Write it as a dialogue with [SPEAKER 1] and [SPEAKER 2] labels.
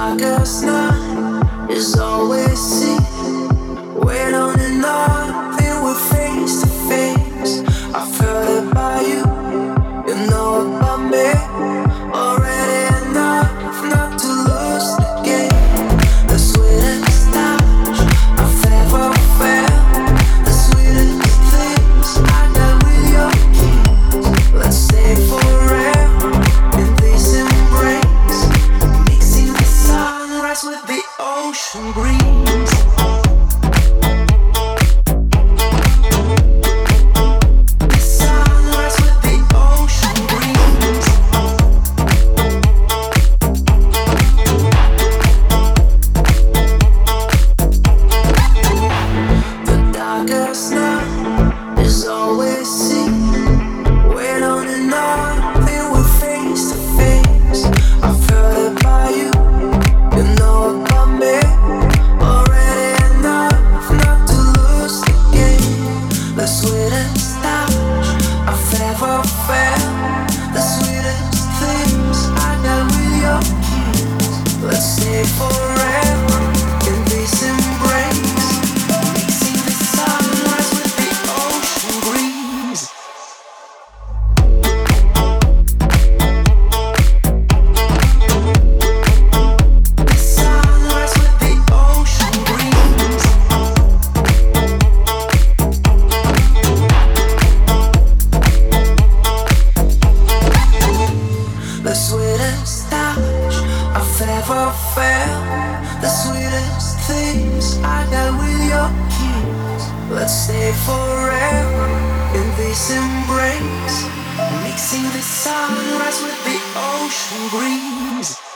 [SPEAKER 1] darkest night is always seen. Wait on and nothing, we're face to face. I've heard about you, you know about me. Already enough not to lose the game. The sweetest touch I've ever felt, the sweetest things I got with your kiss. Let's stay forever in this embrace, mixing the sunrise with the ocean breeze. Let's stay forever in this embrace, mixing the sunrise with the ocean breeze.